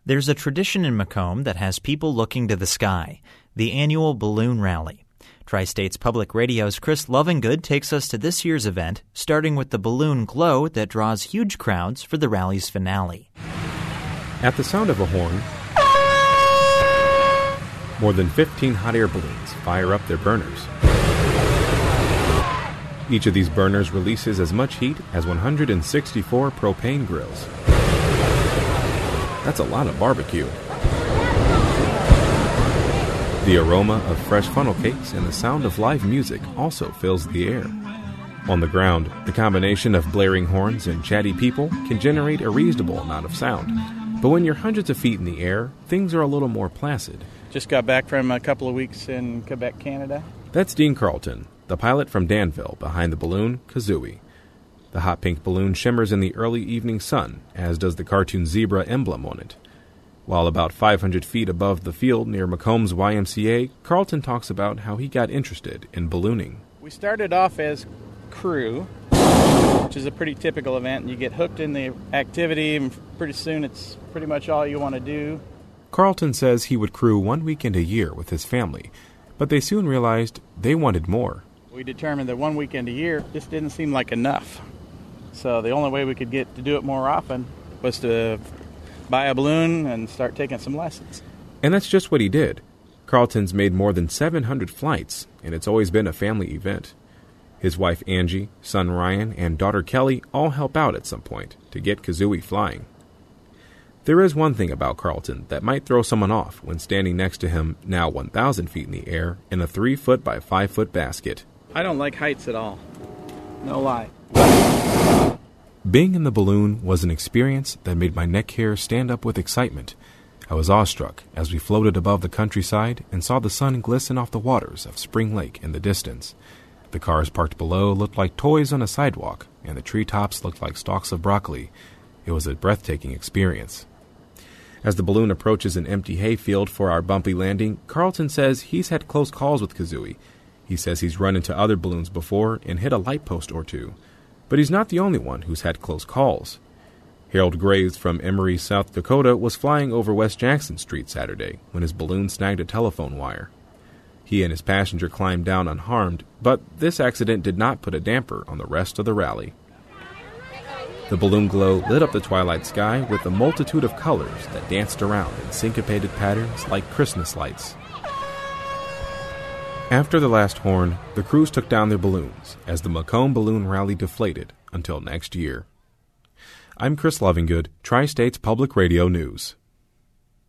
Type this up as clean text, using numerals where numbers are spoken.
There's a tradition in Macomb that has people looking to the sky, the annual Balloon Rally. Tri-States Public Radio's Chris Lovingood takes us to this year's event, starting with the balloon glow that draws huge crowds for the rally's finale. At the sound of a horn, more than 15 hot air balloons fire up their burners. Each of these burners releases as much heat as 164 propane grills. That's a lot of barbecue. The aroma of fresh funnel cakes and the sound of live music also fills the air. On the ground, the combination of blaring horns and chatty people can generate a reasonable amount of sound. But when you're hundreds of feet in the air, things are a little more placid. Just got back from a couple of weeks in Quebec, Canada. That's Dean Carlton, the pilot from Danville behind the balloon Kazooie. The hot pink balloon shimmers in the early evening sun, as does the cartoon zebra emblem on it. While about 500 feet above the field near Macomb's YMCA, Carlton talks about how he got interested in ballooning. We started off as crew, which is a pretty typical event, and you get hooked in the activity, and pretty soon it's pretty much all you want to do. Carlton says he would crew one weekend a year with his family, but they soon realized they wanted more. We determined that one weekend a year just didn't seem like enough. So the only way we could get to do it more often was to buy a balloon and start taking some lessons. And that's just what he did. Carlton's made more than 700 flights, and it's always been a family event. His wife Angie, son Ryan, and daughter Kelly all help out at some point to get Kazooie flying. There is one thing about Carlton that might throw someone off when standing next to him, now 1,000 feet in the air, in a 3-foot by 5-foot basket. I don't like heights at all. No lie. Being in the balloon was an experience that made my neck hair stand up with excitement. I was awestruck as we floated above the countryside and saw the sun glisten off the waters of Spring Lake in the distance. The cars parked below looked like toys on a sidewalk, and the treetops looked like stalks of broccoli. It was a breathtaking experience. As the balloon approaches an empty hayfield for our bumpy landing, Carlton says he's had close calls with Kazooie. He says he's run into other balloons before and hit a light post or two. But he's not the only one who's had close calls. Harold Graves from Emory, South Dakota, was flying over West Jackson Street Saturday when his balloon snagged a telephone wire. He and his passenger climbed down unharmed, but this accident did not put a damper on the rest of the rally. The balloon glow lit up the twilight sky with a multitude of colors that danced around in syncopated patterns like Christmas lights. After the last horn, the crews took down their balloons as the Macomb Balloon Rally deflated until next year. I'm Chris Lovingood, Tri-States Public Radio News.